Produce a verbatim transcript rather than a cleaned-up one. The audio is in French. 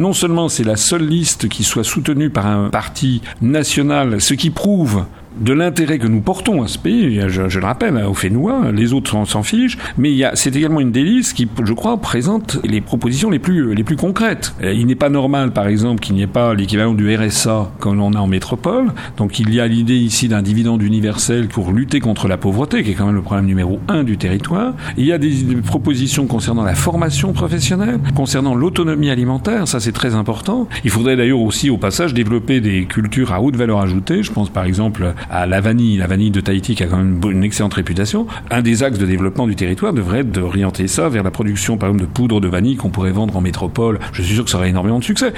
non seulement c'est la seule liste qui soit soutenue par un parti national, ce qui prouve de l'intérêt que nous portons à ce pays, je, je le rappelle, au Fénois, les autres s'en, s'en fichent, mais il y a, c'est également une des listes qui, je crois, présente les propositions les plus, les plus concrètes. Il n'est pas normal, par exemple, qu'il n'y ait pas l'équivalent du R S A comme on a en métropole. Donc il y a l'idée ici d'un dividende universel pour lutter contre la pauvreté, qui est quand même le problème numéro un du territoire. Il y a des, des propositions concernant la formation professionnelle, concernant l'autonomie alimentaire, ça c'est très important. Il faudrait d'ailleurs aussi, au passage, développer des cultures à haute valeur ajoutée. Je pense par exemple à la vanille, la vanille de Tahiti qui a quand même une excellente réputation. Un des axes de développement du territoire devrait être d'orienter ça vers la production, par exemple, de poudre de vanille qu'on pourrait vendre en métropole. Je suis sûr que ça aurait énormément de succès.